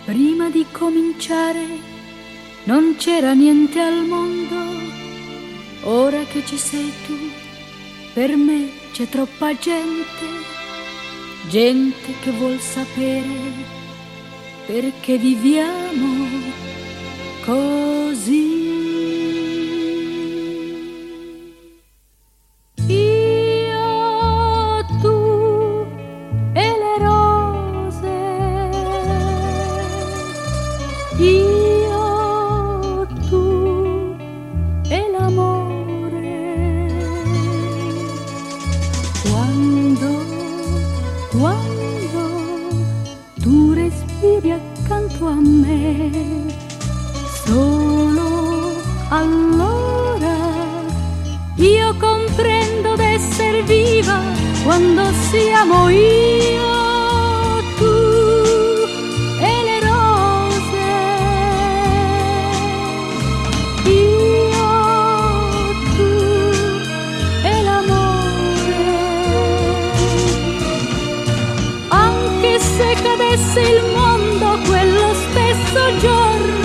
Prima di cominciare non c'era niente al mondo, ora che ci sei tu, per me c'è troppa gente, gente che vuol sapere perché viviamo così. Io, tu e l'amore. Quando tu respiri accanto a me, solo allora io comprendo d'esser viva. Quando siamo io, se cadesse il mondo quello stesso giorno,